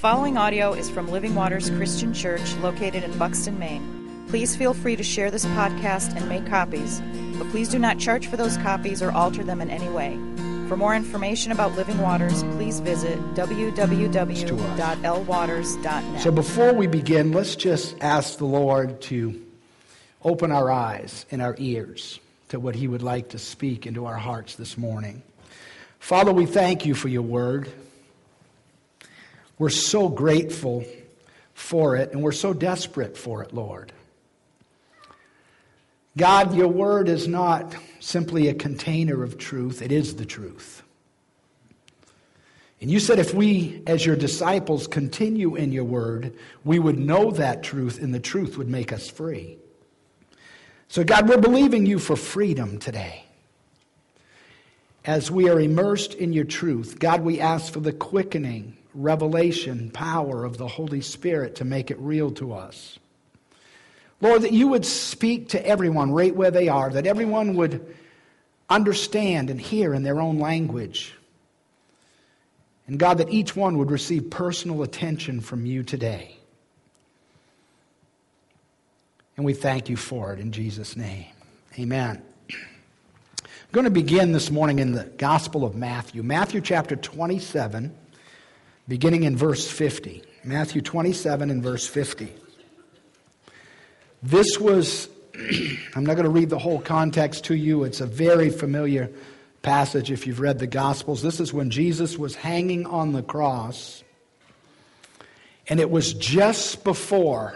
following audio is from Living Waters Christian Church located in Buxton, Maine. Please feel free to share this podcast and make copies, but please do not charge for those copies or alter them in any way. For more information about Living Waters, please visit www.lwaters.net. So before we begin, let's just ask the Lord to open our eyes and our ears to what He would like to speak into our hearts this morning. Father, we thank You for Your word. We're so grateful for it, and we're so desperate for it, Lord. God, Your word is not simply a container of truth. It is the truth. And You said if we, as Your disciples, continue in Your word, we would know that truth, and the truth would make us free. So, God, we're believing You for freedom today. As we are immersed in Your truth, God, we ask for the quickening, revelation, power of the Holy Spirit to make it real to us. Lord, that You would speak to everyone right where they are, that everyone would understand and hear in their own language. And God, that each one would receive personal attention from You today. And we thank You for it in Jesus' name. Amen. I'm going to begin this morning in the Gospel of Matthew. Matthew chapter 27, beginning in verse 50. Matthew 27 and verse 50. This was, I'm not going to read the whole context to you. It's a very familiar passage if you've read the Gospels. This is when Jesus was hanging on the cross. And it was just before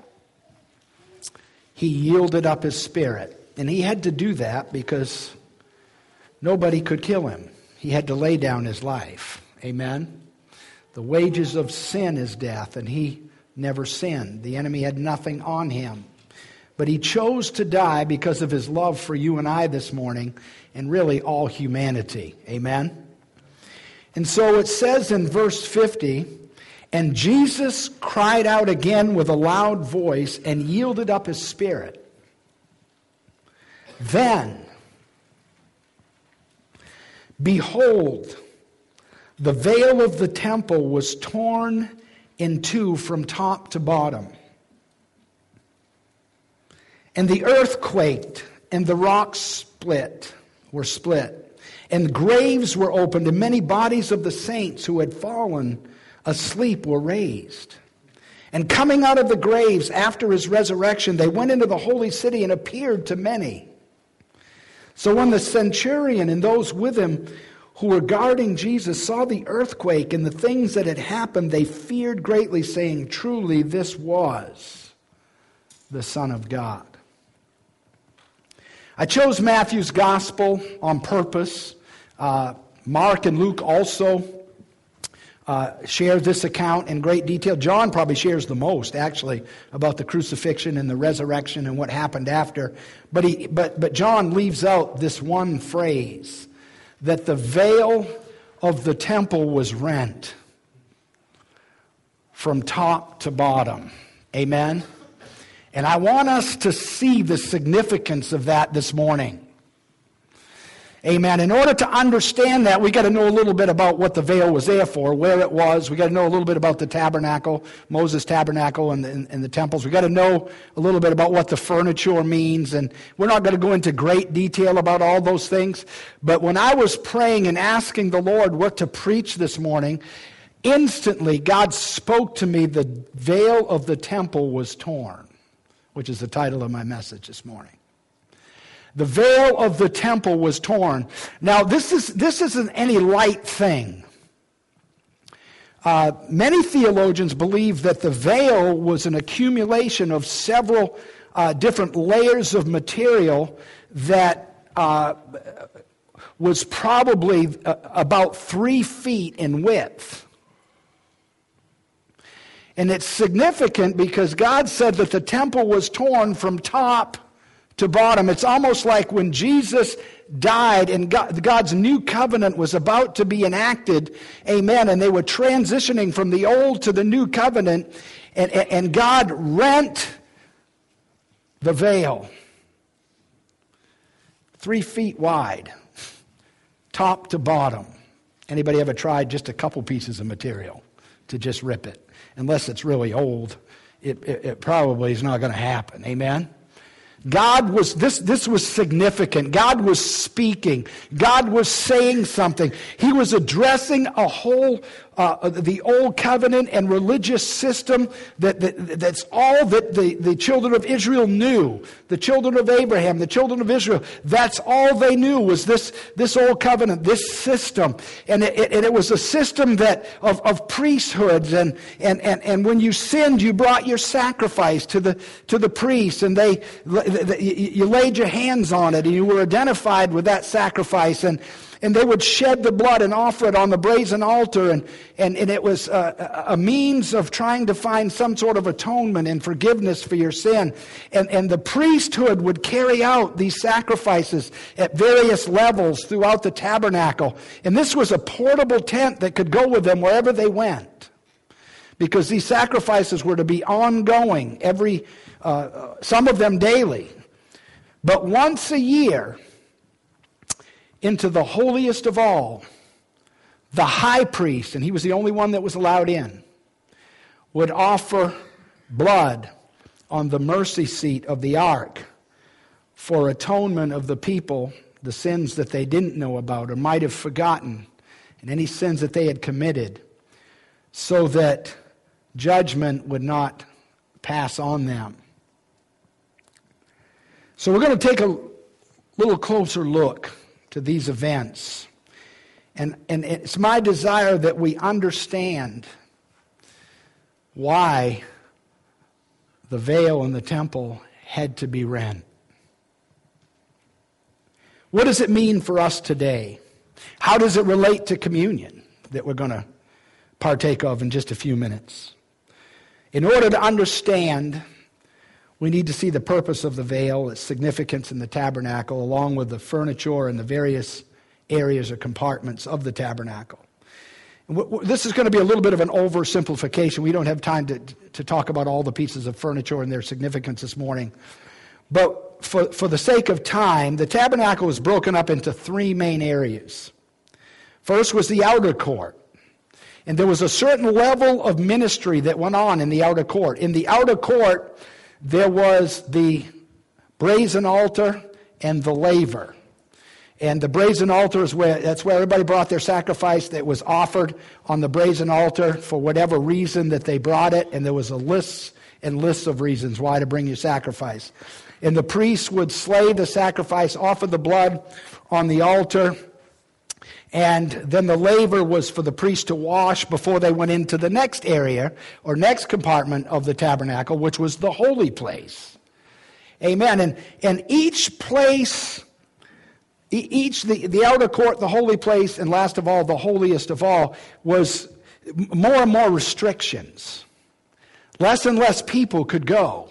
He yielded up His spirit. And He had to do that because nobody could kill Him. He had to lay down His life. Amen? The wages of sin is death, and He never sinned. The enemy had nothing on Him. But He chose to die because of His love for you and I this morning, and really all humanity. Amen? And so it says in verse 50, "And Jesus cried out again with a loud voice and yielded up His spirit. Then, behold, the veil of the temple was torn in two from top to bottom. And the earth quaked, and the rocks were split, and graves were opened, and many bodies of the saints who had fallen asleep were raised. And coming out of the graves after His resurrection, they went into the holy city and appeared to many. So when the centurion and those with him who were guarding Jesus saw the earthquake and the things that had happened, they feared greatly, saying, 'Truly this was the Son of God.'" I chose Matthew's gospel on purpose. Mark and Luke also share this account in great detail. John probably shares the most, actually, about the crucifixion and the resurrection and what happened after. But John leaves out this one phrase, that the veil of the temple was rent from top to bottom. Amen? And I want us to see the significance of that this morning. Amen. In order to understand that, we got to know a little bit about what the veil was there for, where it was. We got to know a little bit about the tabernacle, Moses' tabernacle and the temples. We got to know a little bit about what the furniture means. And we're not going to go into great detail about all those things. But when I was praying and asking the Lord what to preach this morning, instantly God spoke to me, the veil of the temple was torn, which is the title of my message this morning. The veil of the temple was torn. Now, this isn't any light thing. Many theologians believe that the veil was an accumulation of several different layers of material that was probably about 3 feet in width. And it's significant because God said that the temple was torn from top to bottom. It's almost like when Jesus died and God's new covenant was about to be enacted, amen, and they were transitioning from the old to the new covenant, and God rent the veil 3 feet wide, top to bottom. Anybody ever tried just a couple pieces of material to just rip it. Unless it's really old, it probably is not going to happen. Amen? This was significant. God was speaking. God was saying something. He was addressing the old covenant and religious system that's all that the children of Israel knew. The children of Abraham, the children of Israel, that's all they knew was this old covenant, this system. And it was a system of priesthoods, and when you sinned, you brought your sacrifice to the priests, and you laid your hands on it, and you were identified with that sacrifice, and they would shed the blood and offer it on the brazen altar, and it was a means of trying to find some sort of atonement and forgiveness for your sin. And the priesthood would carry out these sacrifices at various levels throughout the tabernacle. And this was a portable tent that could go with them wherever they went, because these sacrifices were to be ongoing, some of them daily. But once a year, into the holiest of all, the high priest, and he was the only one that was allowed in, would offer blood on the mercy seat of the ark for atonement of the people, the sins that they didn't know about or might have forgotten, and any sins that they had committed, so that judgment would not pass on them. So we're going to take a little closer look to these events. And it's my desire that we understand why the veil in the temple had to be rent. What does it mean for us today? How does it relate to communion that we're going to partake of in just a few minutes? In order to understand, we need to see the purpose of the veil, its significance in the tabernacle, along with the furniture and the various areas or compartments of the tabernacle. This is going to be a little bit of an oversimplification. We don't have time to talk about all the pieces of furniture and their significance this morning. But for the sake of time, the tabernacle was broken up into three main areas. First was the outer court. And there was a certain level of ministry that went on in the outer court. In the outer court, there was the brazen altar and the laver. And the brazen altar that's where everybody brought their sacrifice that was offered on the brazen altar for whatever reason that they brought it. And there was a list and lists of reasons why to bring your sacrifice. And the priests would slay the sacrifice, offer the blood on the altar. And then the laver was for the priest to wash before they went into the next area or next compartment of the tabernacle, which was the holy place. Amen. And each place, the outer court, the holy place, and last of all, the holiest of all, was more and more restrictions. Less and less people could go.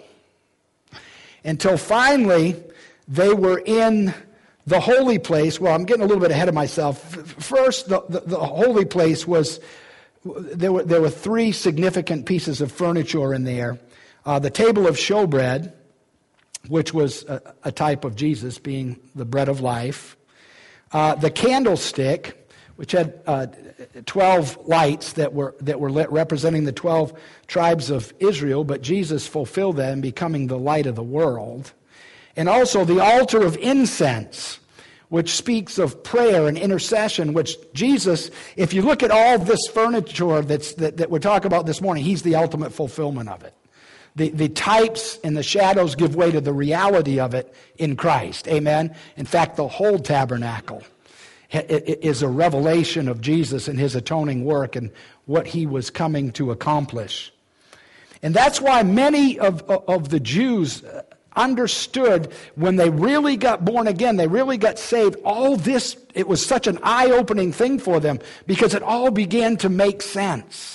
Until finally, they were in the holy place. Well, I'm getting a little bit ahead of myself. First, the holy place was, there were three significant pieces of furniture in there. The table of showbread, which was a type of Jesus being the bread of life. The candlestick, which had 12 lights that were lit, representing the 12 tribes of Israel, but Jesus fulfilled them, becoming the light of the world. And also the altar of incense, which speaks of prayer and intercession, which Jesus, if you look at all this furniture that we're talking about this morning, he's the ultimate fulfillment of it. The types and the shadows give way to the reality of it in Christ. Amen? In fact, the whole tabernacle is a revelation of Jesus and his atoning work and what he was coming to accomplish. And that's why many of the Jews understood when they really got born again, they really got saved, all this, it was such an eye-opening thing for them because it all began to make sense.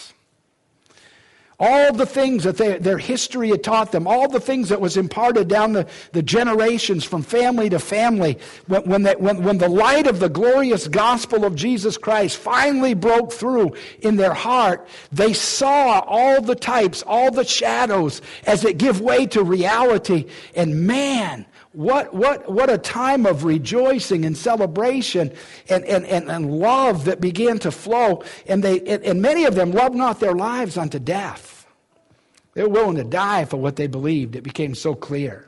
All the things that their history had taught them, all the things that was imparted down the generations from family to family, when the light of the glorious gospel of Jesus Christ finally broke through in their heart, they saw all the types, all the shadows as it give way to reality. And man, What a time of rejoicing and celebration and love that began to flow. And many of them loved not their lives unto death. They were willing to die for what they believed. It became so clear.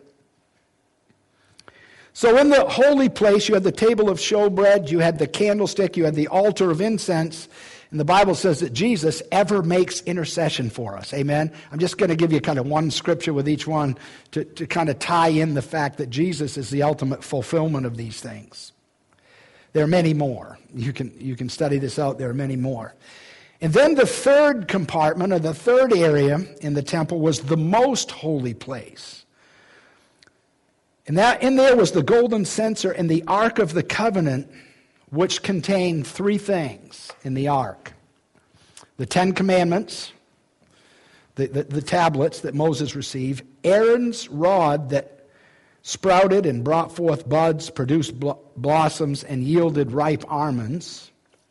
So in the holy place, you had the table of showbread, you had the candlestick, you had the altar of incense. And the Bible says that Jesus ever makes intercession for us. Amen? I'm just going to give you kind of one scripture with each one to kind of tie in the fact that Jesus is the ultimate fulfillment of these things. There are many more. You can study this out. There are many more. And then the third compartment, or the third area in the temple, was the most holy place. And that in there was the golden censer and the Ark of the Covenant, which contained three things in the ark. The Ten Commandments, the tablets that Moses received, Aaron's rod that sprouted and brought forth buds, produced blossoms, and yielded ripe almonds,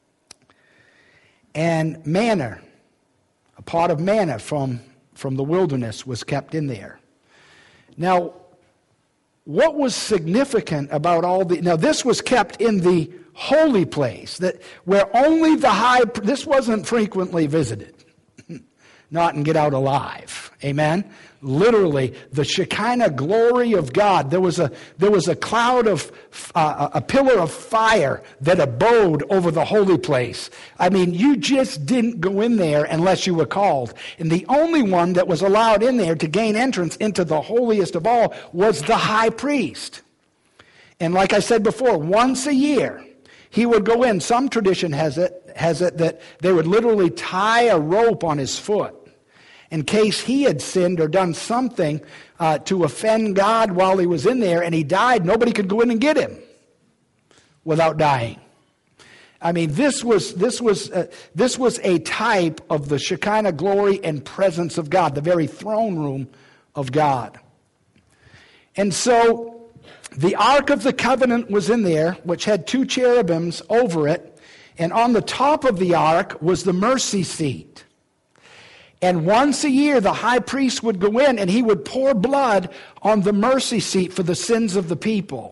and manna, a pot of manna from the wilderness was kept in there. Now, what was significant about now this was kept in the holy place, that where only this wasn't frequently visited. Not and get out alive. Amen? Literally, the Shekinah glory of God. There was a cloud of, a pillar of fire that abode over the holy place. I mean, you just didn't go in there unless you were called. And the only one that was allowed in there to gain entrance into the holiest of all was the high priest. And like I said before, once a year, he would go in. Some tradition has it that they would literally tie a rope on his foot in case he had sinned or done something to offend God while he was in there and he died. Nobody could go in and get him without dying. I mean, this was a type of the Shekinah glory and presence of God, the very throne room of God. And so the Ark of the Covenant was in there, which had two cherubims over it, and on the top of the ark was the mercy seat. And once a year, the high priest would go in and he would pour blood on the mercy seat for the sins of the people.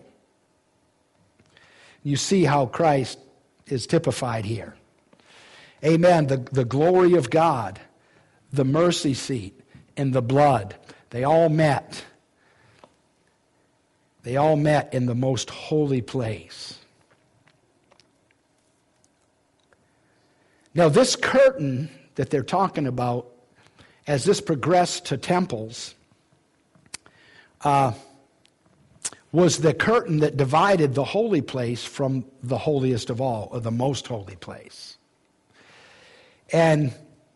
You see how Christ is typified here. Amen. The glory of God, the mercy seat, and the blood, they all met. They all met in the most holy place. Now, this curtain that they're talking about, as this progressed to temples, was the curtain that divided the holy place from the holiest of all, or the most holy place. And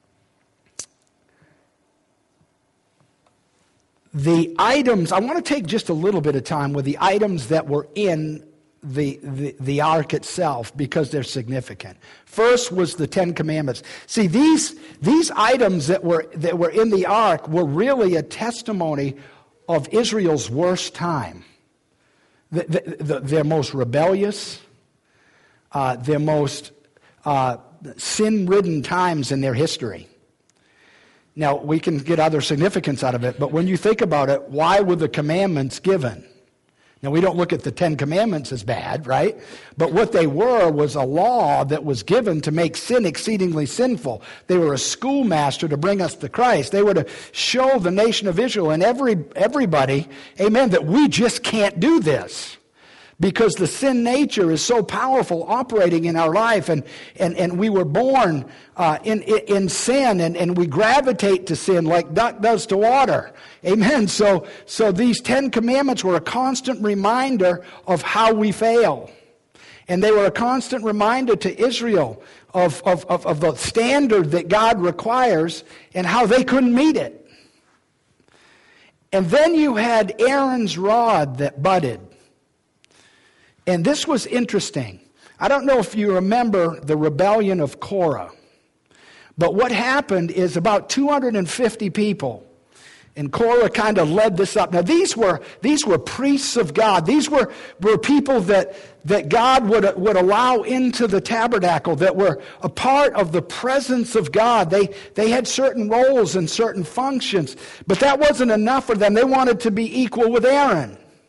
the items, I want to take just a little bit of time with the items that were in the ark itself, because they're significant. First was the Ten Commandments. See, these items that were in the ark were really a testimony of Israel's worst time. Their most rebellious, their most sin-ridden times in their history. Now, we can get other significance out of it, but when you think about it, why were the commandments given? Now, we don't look at the Ten Commandments as bad, right? But what they were was a law that was given to make sin exceedingly sinful. They were a schoolmaster to bring us to Christ. They were to show the nation of Israel and everybody, amen, that we just can't do this. Because the sin nature is so powerful operating in our life, and we were born in sin, and we gravitate to sin like duck does to water. Amen. So these Ten Commandments were a constant reminder of how we fail. And they were a constant reminder to Israel of the standard that God requires and how they couldn't meet it. And then you had Aaron's rod that budded. And this was interesting. I don't know if you remember the rebellion of Korah. But what happened is about 250 people, and Korah kind of led this up. Now these were priests of God. These were people that God would allow into the tabernacle, that were a part of the presence of God. They had certain roles and certain functions, but that wasn't enough for them. They wanted to be equal with Aaron.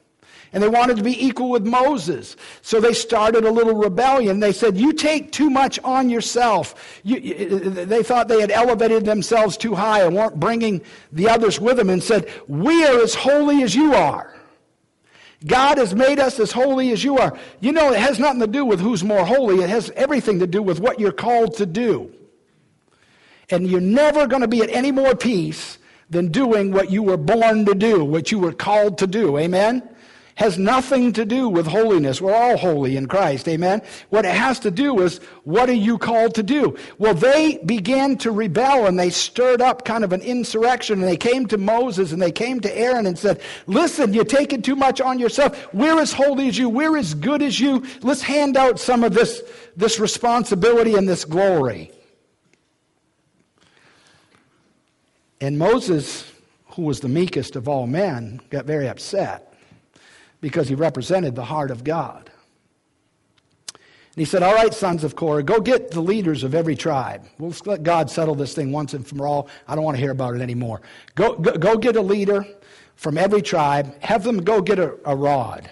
And they wanted to be equal with Moses. So they started a little rebellion. They said, you take too much on yourself. They thought they had elevated themselves too high and weren't bringing the others with them, and said, we are as holy as you are. God has made us as holy as you are. You know, it has nothing to do with who's more holy. It has everything to do with what you're called to do. And you're never going to be at any more peace than doing what you were born to do, what you were called to do. Amen? Has nothing to do with holiness. We're all holy in Christ. Amen? What it has to do is, what are you called to do? Well, they began to rebel, and they stirred up kind of an insurrection, and they came to Moses, and they came to Aaron and said, listen, you're taking too much on yourself. We're as holy as you. We're as good as you. Let's hand out some of this responsibility and this glory. And Moses, who was the meekest of all men, got very upset, because he represented the heart of God. And he said, all right, sons of Korah, go get the leaders of every tribe. We'll let God settle this thing once and for all. I don't want to hear about it anymore. Go get a leader from every tribe. Have them go get a rod.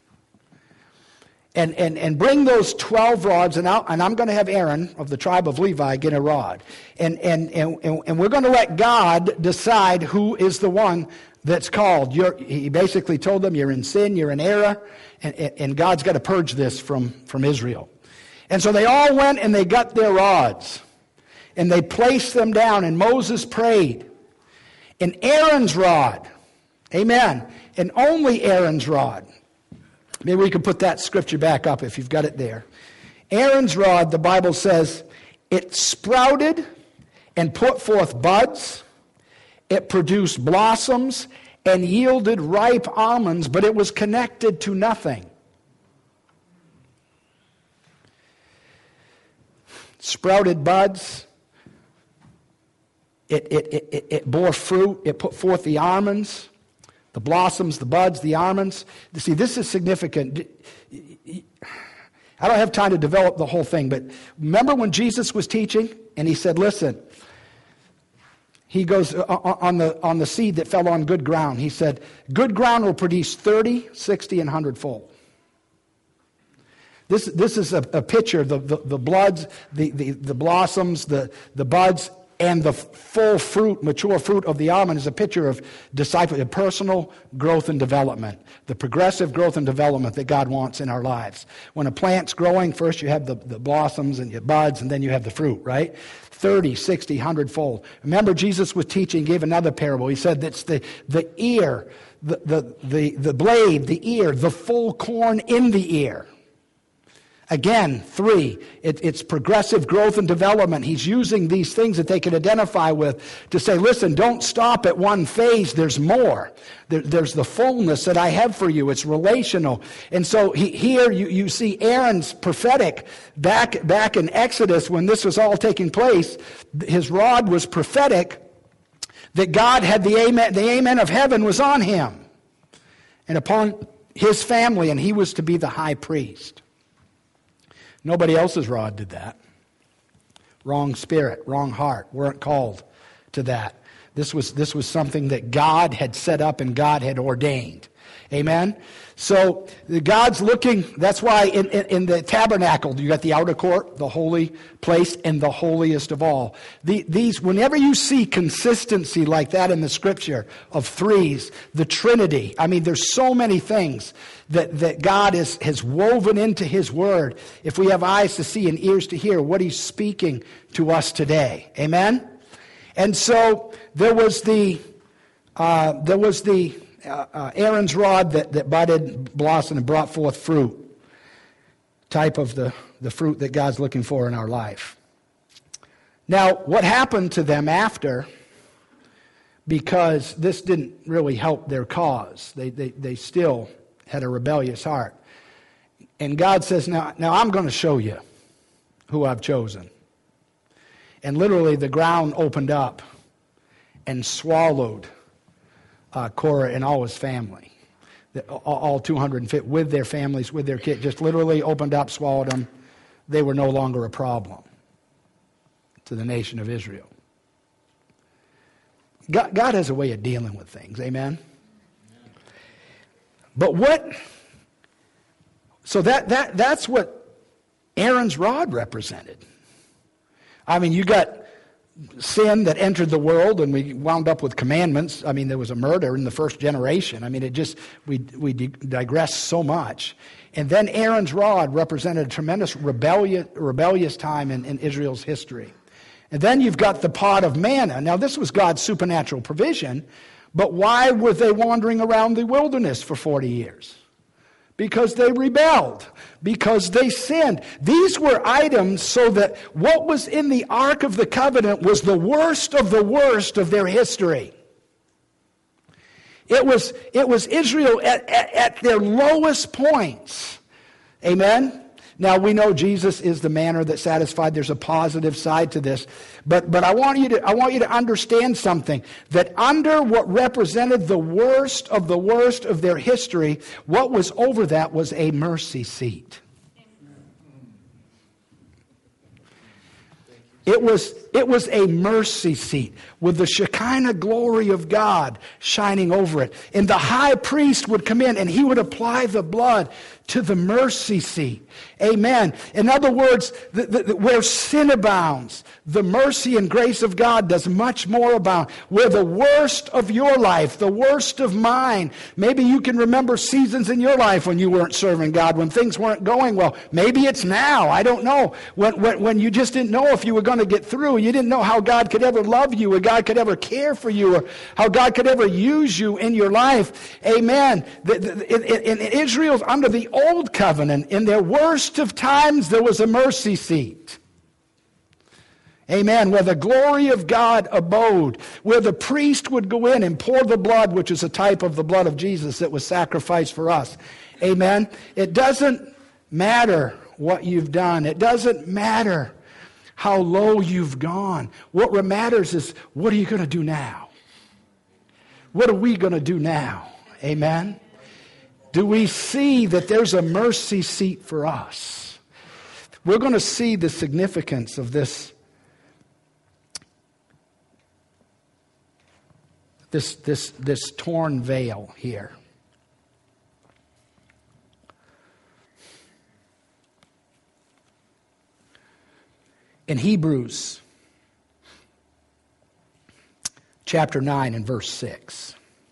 And bring those 12 rods, and I'm going to have Aaron of the tribe of Levi get a rod. And we're going to let God decide who is the one that's called. He basically told them, you're in sin, you're in error, and God's got to purge this from Israel. And so they all went and they got their rods, and they placed them down, and Moses prayed. And Aaron's rod, amen, and only Aaron's rod. Maybe we can put that scripture back up if you've got it there. Aaron's rod, the Bible says, it sprouted and put forth buds. It produced blossoms and yielded ripe almonds, but it was connected to nothing. Sprouted buds. It bore fruit. It put forth the almonds, the blossoms, the buds, the almonds. You see, this is significant. I don't have time to develop the whole thing, but remember when Jesus was teaching and he said, listen, he goes on the seed that fell on good ground. He said, good ground will produce 30, 60, and 100-fold. This is a picture, the bloods, the blossoms, the buds, and the full fruit, mature fruit of the almond is a picture of discipleship, personal growth and development, the progressive growth and development that God wants in our lives. When a plant's growing, first you have the blossoms and your buds, and then you have the fruit, right? 30, 60, 100-fold. Remember, Jesus was teaching, gave another parable. He said that's the ear, the blade, the ear, the full corn in the ear. Again, 3, it's progressive growth and development. He's using these things that they can identify with to say, listen, don't stop at one phase. There's more. There's the fullness that I have for you. It's relational. And so here you see Aaron's prophetic. Back in Exodus when this was all taking place, his rod was prophetic that God had the amen of heaven was on him and upon his family, and he was to be the high priest. Nobody else's rod did that. Wrong spirit, wrong heart. Weren't called to that. This was something that God had set up and God had ordained. Amen? So God's looking, that's why in the tabernacle, you got the outer court, the holy place, and the holiest of all. These, whenever you see consistency like that in the scripture of threes, the Trinity, I mean, there's so many things that God has woven into His Word. If we have eyes to see and ears to hear what He's speaking to us today. Amen? And so there was the Aaron's rod that budded, blossomed, and brought forth fruit. Type of the fruit that God's looking for in our life. Now, what happened to them after, because this didn't really help their cause. They still had a rebellious heart. And God says, now I'm going to show you who I've chosen. And literally the ground opened up and swallowed Korah and all his family. All 250 with their families, with their kids, just literally opened up, swallowed them. They were no longer a problem to the nation of Israel. God has a way of dealing with things, amen? So that's what Aaron's rod represented. I mean, you got sin that entered the world, and we wound up with commandments. I mean, there was a murder in the first generation. I mean, we digress so much. And then Aaron's rod represented a tremendous rebellious time in Israel's history. And then you've got the pot of manna. Now, this was God's supernatural provision, but why were they wandering around the wilderness for 40 years? Because they rebelled, because they sinned. These were items so that what was in the Ark of the Covenant was the worst of their history. It was Israel at their lowest points. Amen? Now, we know Jesus is the manna that satisfied. There's a positive side to this. But I want you to understand something. That under what represented the worst of their history, what was over that was a mercy seat. It was a mercy seat with the Shekinah glory of God shining over it. And the high priest would come in and he would apply the blood to the mercy seat. Amen. In other words, where sin abounds, the mercy and grace of God does much more abound. Where the worst of your life, the worst of mine, maybe you can remember seasons in your life when you weren't serving God, when things weren't going well. Maybe it's now. I don't know. When you just didn't know if you were going to get through. You didn't know how God could ever love you, or God could ever care for you, or how God could ever use you in your life. Amen. In Israel, under the Old Covenant, in their worst of times, there was a mercy seat. Amen. Where the glory of God abode, where the priest would go in and pour the blood, which is a type of the blood of Jesus that was sacrificed for us. Amen. It doesn't matter what you've done. It doesn't matter how low you've gone. What matters is, what are you going to do now? What are we going to do now? Amen. Do we see that there's a mercy seat for us? We're going to see the significance of this torn veil here. In Hebrews chapter 9 and verse 6.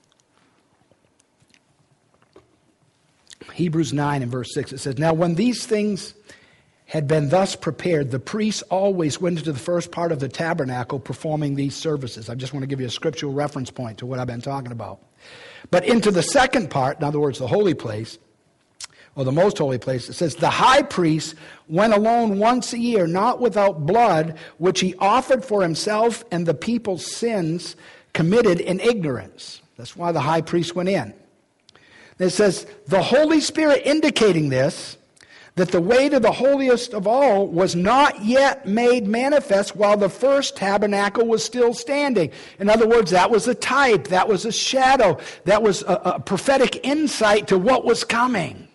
Hebrews 9 and verse 6, it says, "Now when these things had been thus prepared, the priests always went into the first part of the tabernacle performing these services." I just want to give you a scriptural reference point to what I've been talking about. "But into the second part," in other words, the holy place, or the most holy place, it says, "The high priest went alone once a year, not without blood, which he offered for himself and the people's sins committed in ignorance." That's why the high priest went in. It says, "The Holy Spirit indicating this, that the way to the holiest of all was not yet made manifest while the first tabernacle was still standing." In other words, that was a type, that was a shadow, that was a prophetic insight to what was coming.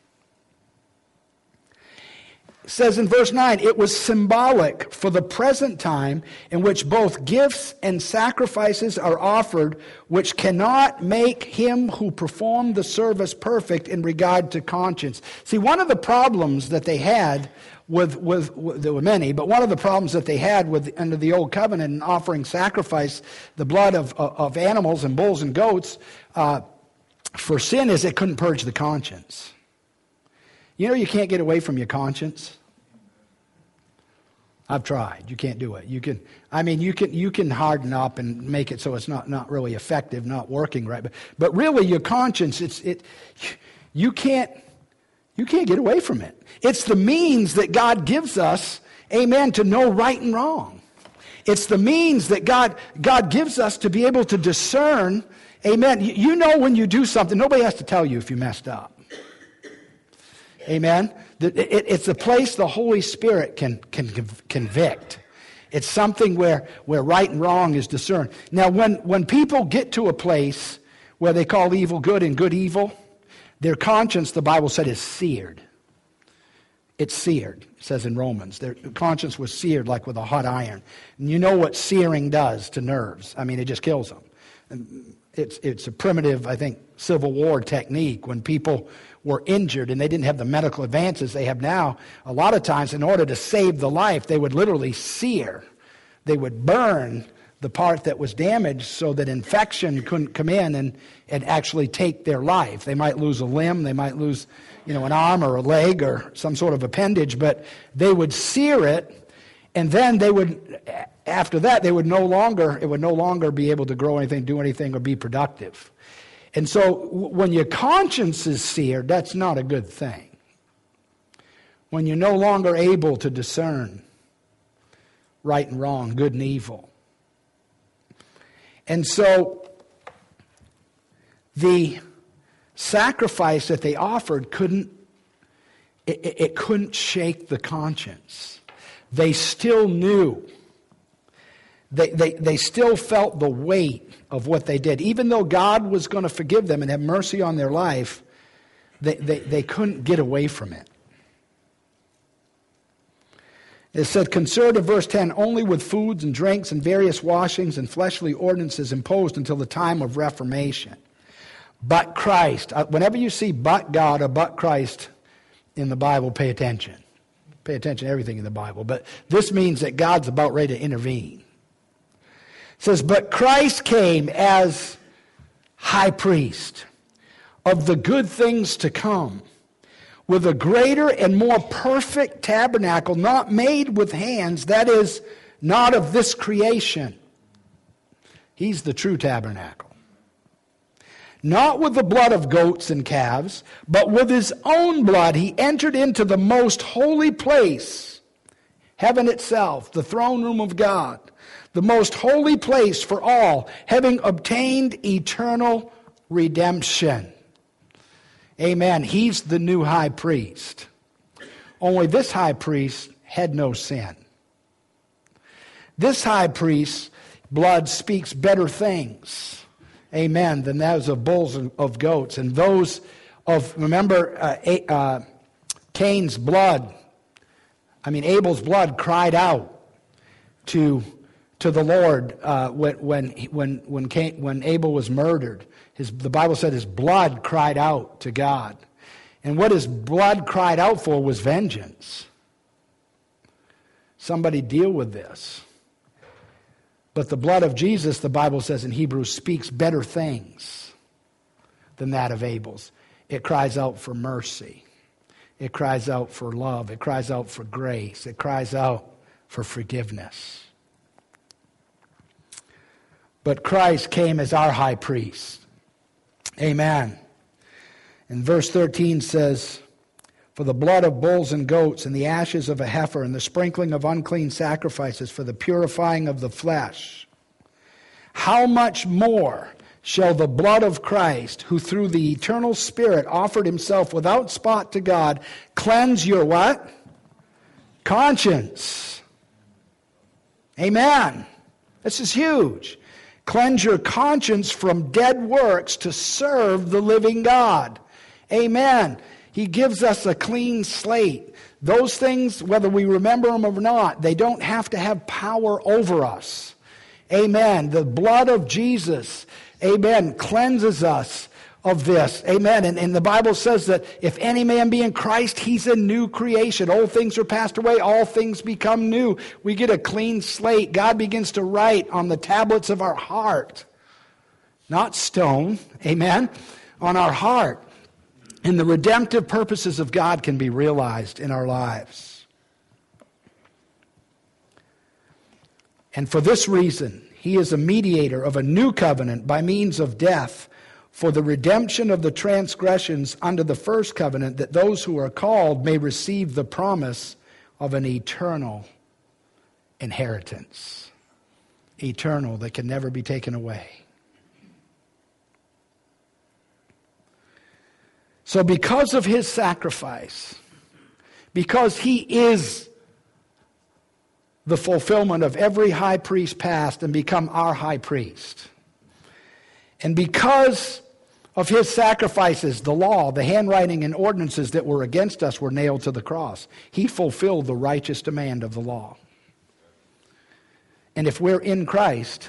It says in verse 9, "It was symbolic for the present time in which both gifts and sacrifices are offered, which cannot make him who performed the service perfect in regard to conscience." See, one of the problems that they had with there were many, but one of the problems that they had with under the Old Covenant in offering sacrifice, the blood of animals and bulls and goats for sin, is it couldn't purge the conscience. You know, you can't get away from your conscience. I've tried. You can't do it. You can harden up and make it so it's not really effective, not working right. But really, your conscience, you can't get away from it. It's the means that God gives us, amen, to know right and wrong. It's the means that God gives us to be able to discern, amen. You know when you do something, nobody has to tell you if you messed up. Amen. It's a place the Holy Spirit can convict. It's something where right and wrong is discerned. Now, when people get to a place where they call evil good and good evil, their conscience, the Bible said, is seared. It's seared, it says in Romans. Their conscience was seared like with a hot iron. And you know what searing does to nerves. I mean, it just kills them. And it's a primitive, I think, Civil War technique. When people were injured and they didn't have the medical advances they have now, a lot of times in order to save the life, they would literally sear. They would burn the part that was damaged so that infection couldn't come in and actually take their life. They might lose a limb, they might lose, an arm or a leg or some sort of appendage, but they would sear it, and then they would, after that, it would no longer be able to grow anything, do anything, or be productive. And so when your conscience is seared, that's not a good thing. When you're no longer able to discern right and wrong, good and evil. And so the sacrifice that they offered couldn't shake the conscience. They still knew. They still felt the weight of what they did. Even though God was going to forgive them and have mercy on their life, they couldn't get away from it. It said, consider verse 10, only with foods and drinks and various washings and fleshly ordinances imposed until the time of Reformation. But Christ. Whenever you see but God or but Christ in the Bible, pay attention. Pay attention to everything in the Bible. But this means that God's about ready to intervene. It says, but Christ came as high priest of the good things to come, with a greater and more perfect tabernacle, not made with hands, that is, not of this creation. He's the true tabernacle. Not with the blood of goats and calves, but with his own blood he entered into the most holy place, heaven itself, the throne room of God, the most holy place for all, having obtained eternal redemption. Amen. He's the new high priest. Only this high priest had no sin. This high priest's blood speaks better things, amen, than those of bulls and of goats. And those of, remember, Abel's blood cried out to the Lord when Abel was murdered. The Bible said his blood cried out to God. And what his blood cried out for was vengeance. Somebody deal with this. But the blood of Jesus, the Bible says in Hebrews, speaks better things than that of Abel's. It cries out for mercy. It cries out for love. It cries out for grace. It cries out for forgiveness. But Christ came as our high priest. Amen. And verse 13 says, for the blood of bulls and goats and the ashes of a heifer and the sprinkling of unclean sacrifices for the purifying of the flesh, how much more shall the blood of Christ, who through the eternal Spirit offered himself without spot to God, cleanse your what? Conscience. Amen. This is huge. Cleanse your conscience from dead works to serve the living God. Amen. He gives us a clean slate. Those things, whether we remember them or not, they don't have to have power over us. Amen. The blood of Jesus, amen, cleanses us of this. Amen. And the Bible says that if any man be in Christ, he's a new creation. Old things are passed away. All things become new. We get a clean slate. God begins to write on the tablets of our heart. Not stone. Amen. On our heart. And the redemptive purposes of God can be realized in our lives. And for this reason, he is a mediator of a new covenant by means of death, for the redemption of the transgressions under the first covenant, that those who are called may receive the promise of an eternal inheritance. Eternal, that can never be taken away. So because of his sacrifice, because he is the fulfillment of every high priest past and become our high priest, and because of his sacrifices, the law, the handwriting and ordinances that were against us were nailed to the cross. He fulfilled the righteous demand of the law. And if we're in Christ,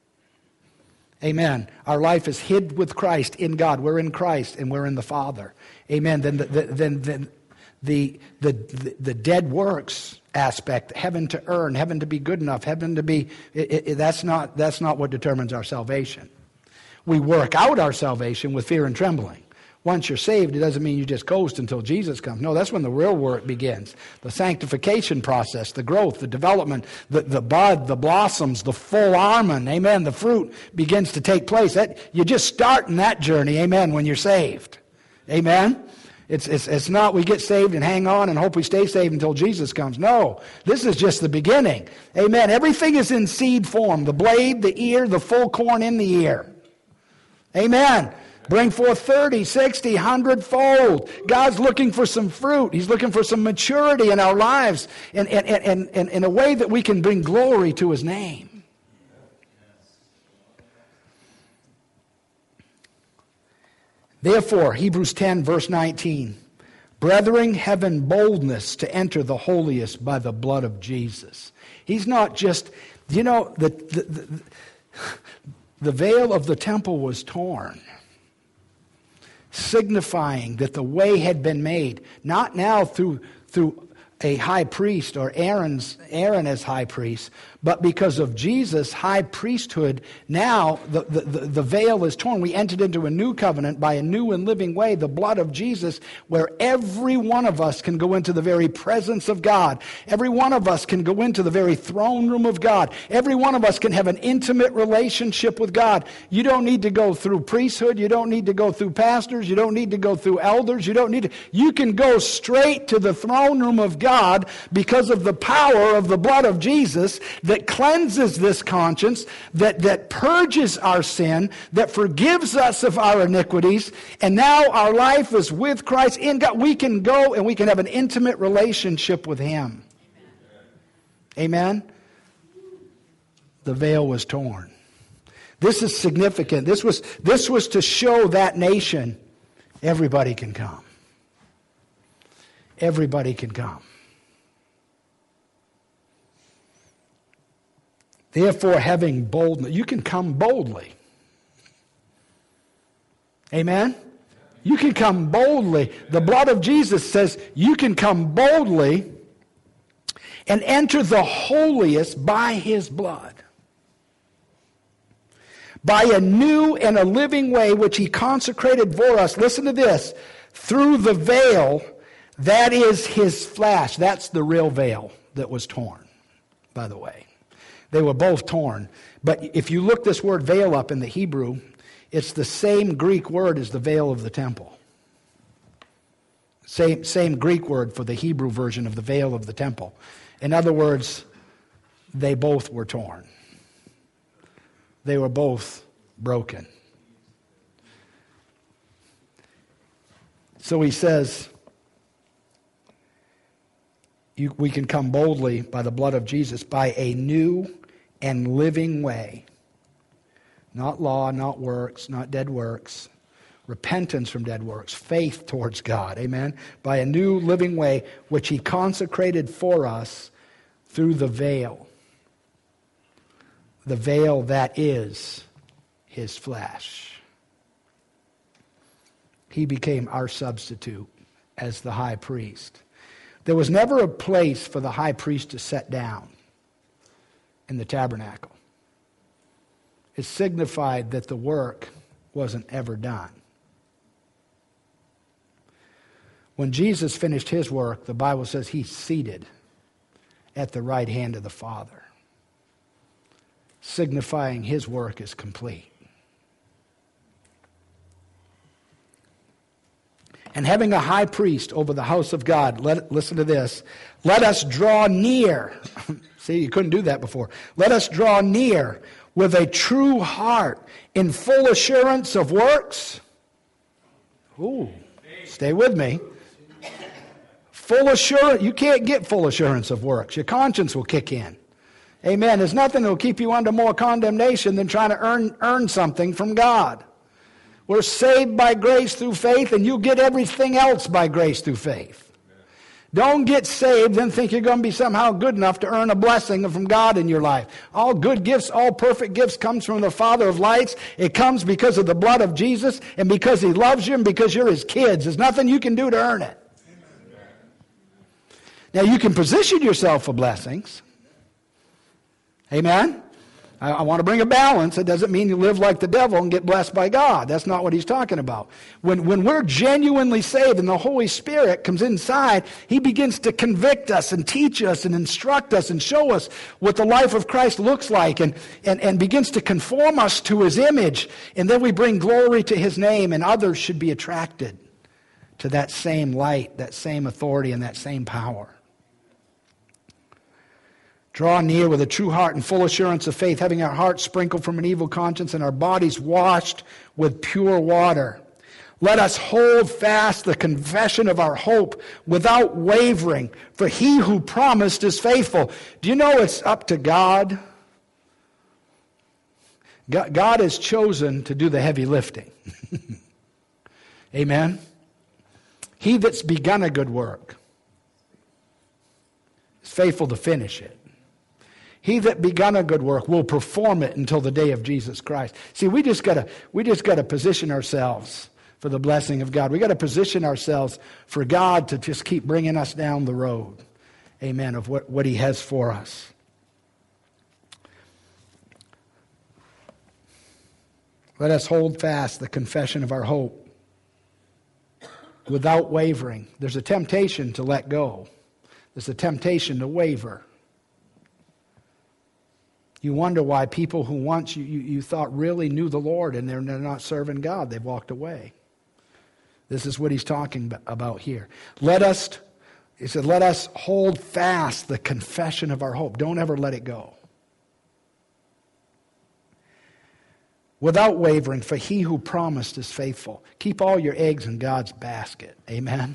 amen, our life is hid with Christ in God. We're in Christ and we're in the Father. Amen. Then the dead works aspect, heaven to earn, heaven to be good enough, heaven to be, that's not what determines our salvation. We work out our salvation with fear and trembling. Once you're saved, it doesn't mean you just coast until Jesus comes. No, that's when the real work begins. The sanctification process, the growth, the development, the bud, the blossoms, the full almond, amen, the fruit begins to take place. You just start in that journey, amen, when you're saved. Amen? It's not we get saved and hang on and hope we stay saved until Jesus comes. No, this is just the beginning. Amen. Everything is in seed form. The blade, the ear, the full corn in the ear. Amen. Bring forth 30, 60, 100-fold. God's looking for some fruit. He's looking for some maturity in our lives and in a way that we can bring glory to His name. Therefore, Hebrews 10, verse 19, brethren, having boldness to enter the holiest by the blood of Jesus. He's not just, the veil of the temple was torn, signifying that the way had been made, not now through a high priest or Aaron as high priest, but because of Jesus' high priesthood, now the veil is torn. We entered into a new covenant by a new and living way, the blood of Jesus, where every one of us can go into the very presence of God. Every one of us can go into the very throne room of God. Every one of us can have an intimate relationship with God. You don't need to go through priesthood. You don't need to go through pastors. You don't need to go through elders. You can go straight to the throne room of God because of the power of the blood of Jesus that cleanses this conscience, that purges our sin, that forgives us of our iniquities, and now our life is with Christ in God. We can go and we can have an intimate relationship with Him. Amen? The veil was torn. This is significant. This was to show that nation, everybody can come. Everybody can come. Therefore, having boldness, you can come boldly. Amen? You can come boldly. The blood of Jesus says you can come boldly and enter the holiest by His blood. By a new and a living way which He consecrated for us. Listen to this. Through the veil, that is His flesh. That's the real veil that was torn, by the way. They were both torn. But if you look this word veil up in the Hebrew, it's the same Greek word as the veil of the temple. Same Greek word for the Hebrew version of the veil of the temple. In other words, they both were torn. They were both broken. So he says, we can come boldly by the blood of Jesus, by a new and living way. Not law, not works, not dead works. Repentance from dead works. Faith towards God. Amen. By a new living way, which He consecrated for us through the veil. The veil that is His flesh. He became our substitute as the high priest. There was never a place for the high priest to sit down in the tabernacle. It signified that the work wasn't ever done. When Jesus finished His work, the Bible says He's seated at the right hand of the Father, signifying His work is complete. And having a high priest over the house of God, listen to this, let us draw near. See, you couldn't do that before. Let us draw near with a true heart in full assurance of works. Ooh, stay with me. Full assurance. You can't get full assurance of works. Your conscience will kick in. Amen. There's nothing that will keep you under more condemnation than trying to earn something from God. We're saved by grace through faith, and you get everything else by grace through faith. Don't get saved and think you're going to be somehow good enough to earn a blessing from God in your life. All good gifts, all perfect gifts comes from the Father of lights. It comes because of the blood of Jesus and because He loves you and because you're His kids. There's nothing you can do to earn it. Now, you can position yourself for blessings. Amen? I want to bring a balance. It doesn't mean you live like the devil and get blessed by God. That's not what he's talking about. When we're genuinely saved and the Holy Spirit comes inside, He begins to convict us and teach us and instruct us and show us what the life of Christ looks like and begins to conform us to His image. And then we bring glory to His name, and others should be attracted to that same light, that same authority, and that same power. Draw near with a true heart and full assurance of faith, having our hearts sprinkled from an evil conscience and our bodies washed with pure water. Let us hold fast the confession of our hope without wavering, for He who promised is faithful. Do you know it's up to God? God has chosen to do the heavy lifting. Amen? He that's begun a good work is faithful to finish it. He that begun a good work will perform it until the day of Jesus Christ. See, we just gotta position ourselves for the blessing of God. We got to position ourselves for God to just keep bringing us down the road, amen, of what He has for us. Let us hold fast the confession of our hope without wavering. There's a temptation to let go. There's a temptation to waver. You wonder why people who once you thought really knew the Lord and they're not serving God, they've walked away. This is what he's talking about here. He said, let us hold fast the confession of our hope. Don't ever let it go. Without wavering, for He who promised is faithful. Keep all your eggs in God's basket. Amen.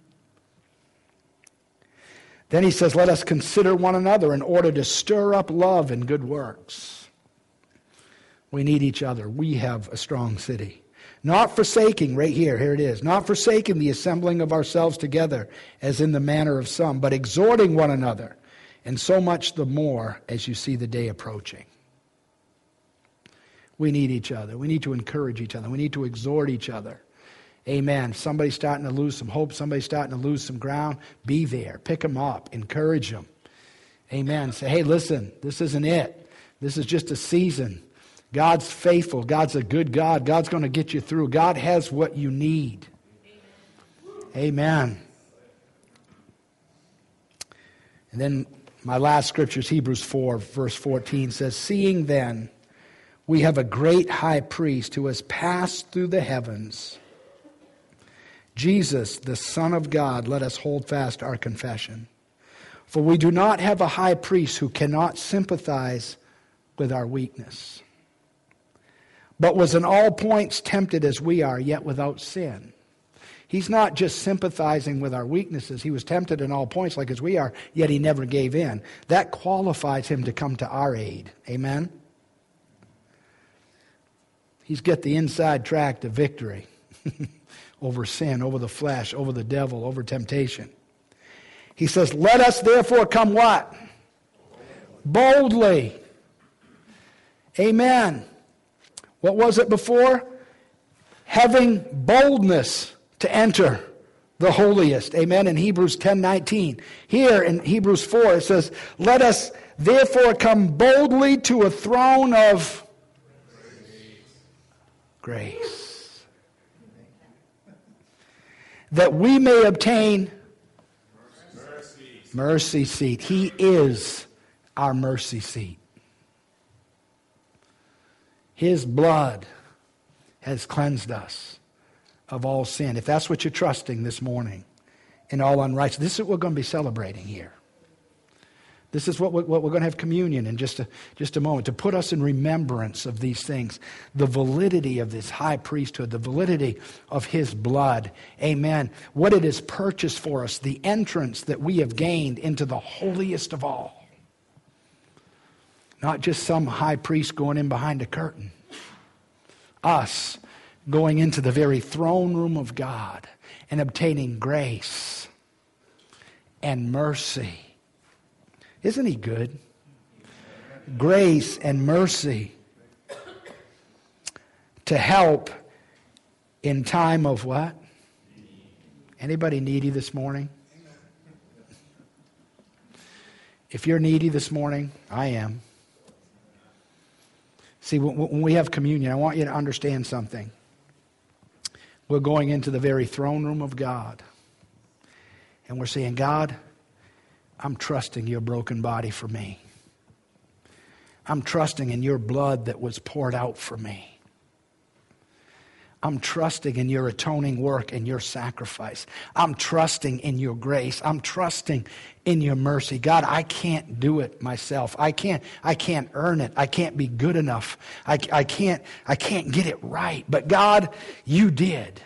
Then he says, let us consider one another in order to stir up love and good works. We need each other. We have a strong city. Not forsaking, right here it is, not forsaking the assembling of ourselves together as in the manner of some, but exhorting one another, and so much the more as you see the day approaching. We need each other. We need to encourage each other. We need to exhort each other. Amen. Somebody's starting to lose some hope. Somebody's starting to lose some ground. Be there. Pick them up. Encourage them. Amen. Say, hey, listen, this isn't it. This is just a season. God's faithful. God's a good God. God's going to get you through. God has what you need. Amen. And then my last scripture is Hebrews 4, verse 14 says, seeing then we have a great high priest who has passed through the heavens, Jesus, the Son of God, let us hold fast our confession. For we do not have a high priest who cannot sympathize with our weakness, but was in all points tempted as we are, yet without sin. He's not just sympathizing with our weaknesses. He was tempted in all points like as we are, yet He never gave in. That qualifies Him to come to our aid. Amen? He's got the inside track to victory. Over sin, over the flesh, over the devil, over temptation. He says, let us therefore come what? Boldly. Amen. What was it before? Having boldness to enter the holiest. Amen. In Hebrews 10:19. Here in Hebrews 4 it says, let us therefore come boldly to a throne of grace, that we may obtain mercy seat. He is our mercy seat. His blood has cleansed us of all sin. If that's what you're trusting this morning, in all unrighteousness, this is what we're going to be celebrating here. This is what we're going to have communion in just a moment, to put us in remembrance of these things. The validity of this high priesthood, the validity of His blood. Amen. What it has purchased for us, the entrance that we have gained into the holiest of all. Not just some high priest going in behind a curtain. Us going into the very throne room of God and obtaining grace and mercy. Isn't he good? Grace and mercy to help in time of what? Anybody needy this morning? If you're needy this morning, I am. See, when we have communion, I want you to understand something. We're going into the very throne room of God. And we're saying, God, I'm trusting your broken body for me. I'm trusting in your blood that was poured out for me. I'm trusting in your atoning work and your sacrifice. I'm trusting in your grace. I'm trusting in your mercy. God, I can't do it myself. I can't earn it. I can't be good enough. I can't get it right. But God, you did.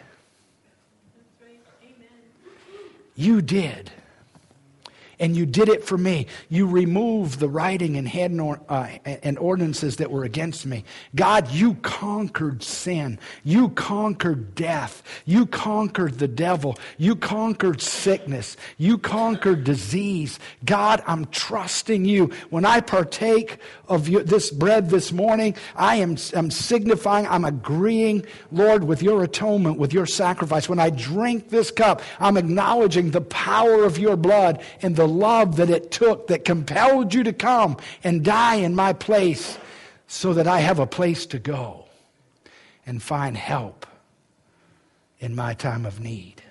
You did. And you did it for me. You removed the writing and ordinances that were against me. God, you conquered sin. You conquered death. You conquered the devil. You conquered sickness. You conquered disease. God, I'm trusting you. When I partake of this bread this morning, I'm signifying, I'm agreeing, Lord, with your atonement, with your sacrifice. When I drink this cup, I'm acknowledging the power of your blood and the love that it took that compelled you to come and die in my place so that I have a place to go and find help in my time of need.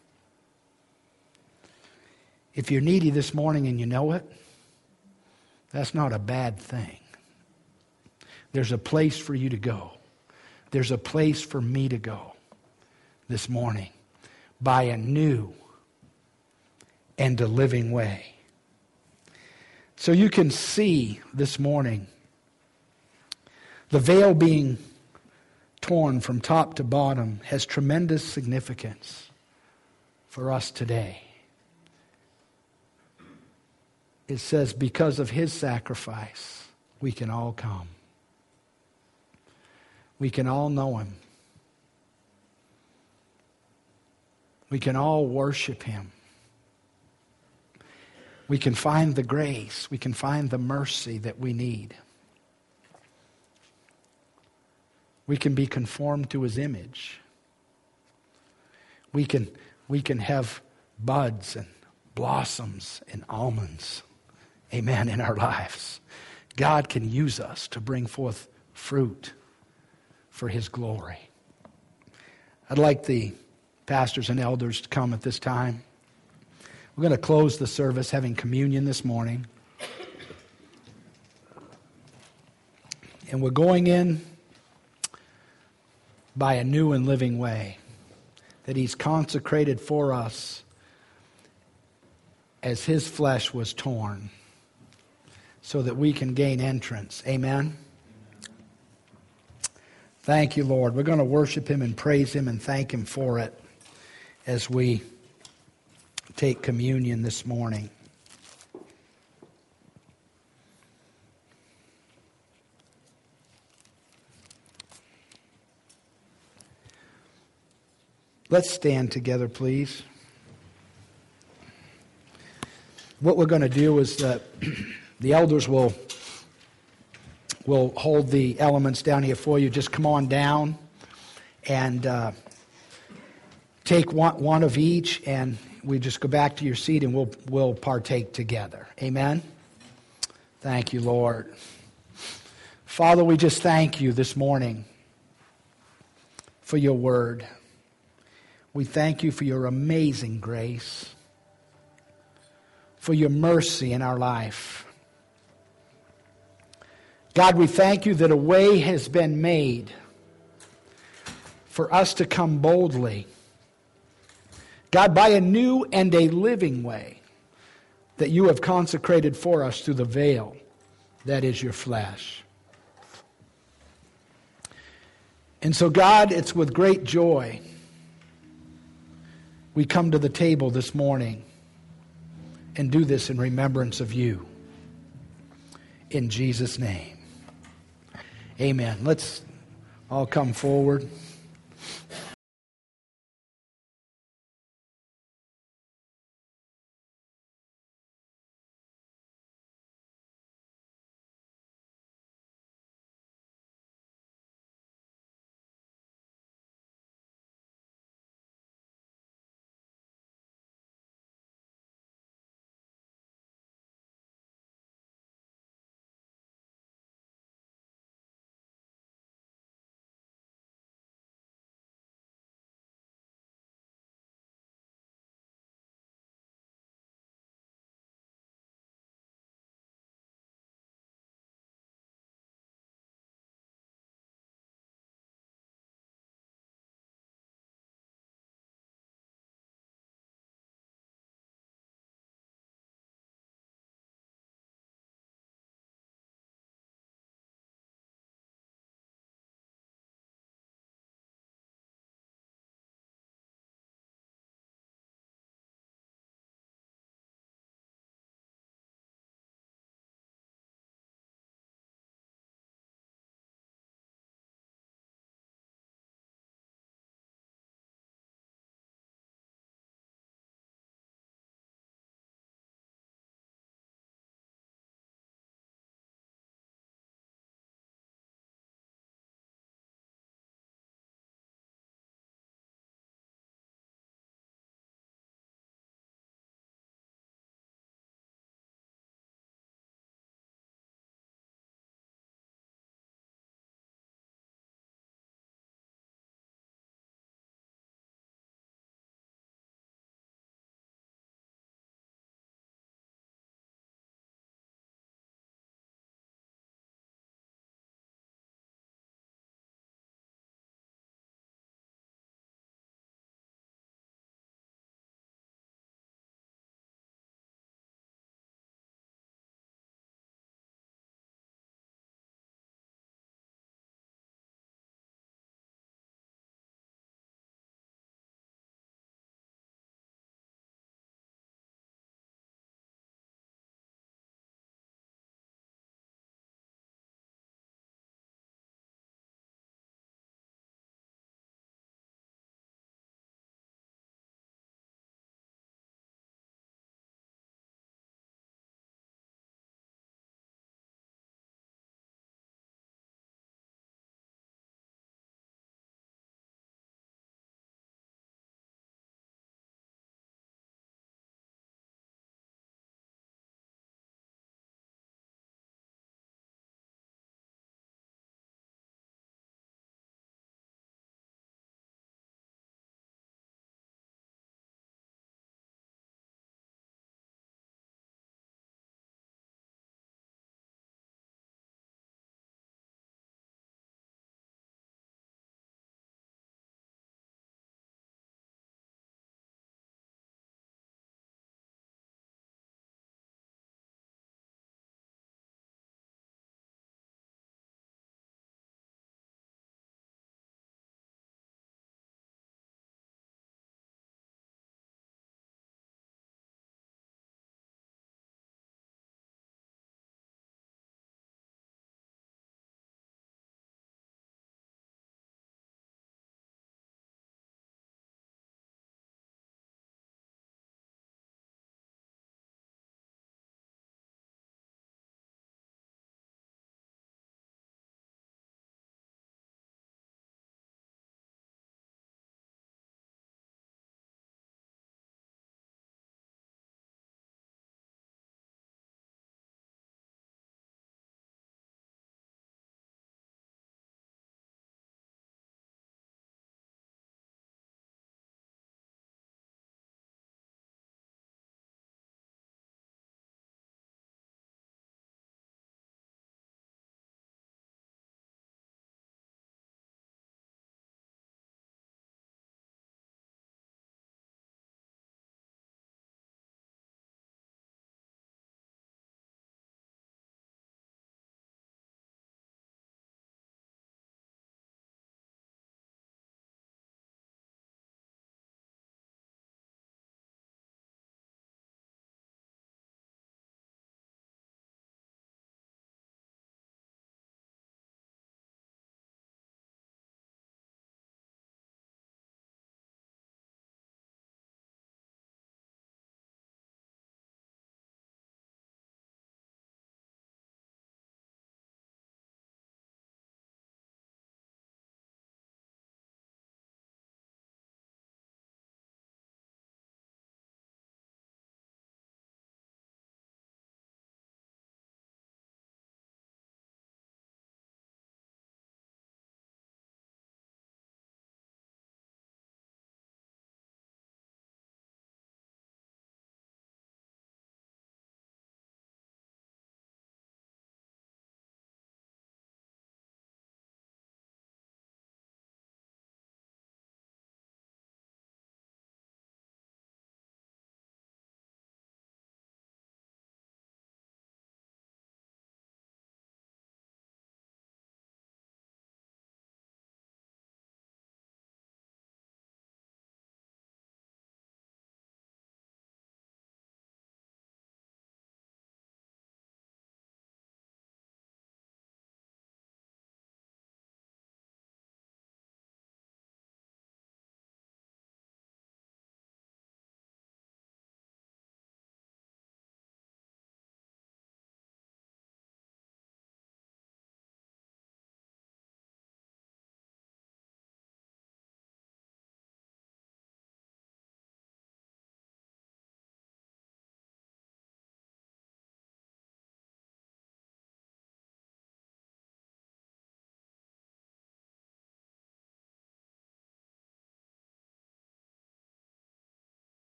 If you're needy this morning and you know it, that's not a bad thing. There's a place for you to go. There's a place for me to go this morning by a new and a living way. So you can see this morning the veil being torn from top to bottom has tremendous significance for us today. It says because of his sacrifice, we can all come. We can all know him. We can all worship him. We can find the grace. We can find the mercy that we need. We can be conformed to his image. We can have buds and blossoms and almonds, amen, in our lives. God can use us to bring forth fruit for his glory. I'd like the pastors and elders to come at this time. We're going to close the service having communion this morning. And we're going in by a new and living way that he's consecrated for us as his flesh was torn so that we can gain entrance. Amen? Thank you, Lord. We're going to worship him and praise him and thank him for it as we take communion this morning. Let's stand together, please. What we're going to do is that the elders will hold the elements down here for you. Just come on down and take one of each, and we just go back to your seat and we'll partake together. Amen? Thank you, Lord. Father, we just thank you this morning for your word. We thank you for your amazing grace, for your mercy in our life. God, we thank you that a way has been made for us to come boldly, God, by a new and a living way that you have consecrated for us through the veil that is your flesh. And so, God, it's with great joy we come to the table this morning and do this in remembrance of you. In Jesus' name. Amen. Let's all come forward.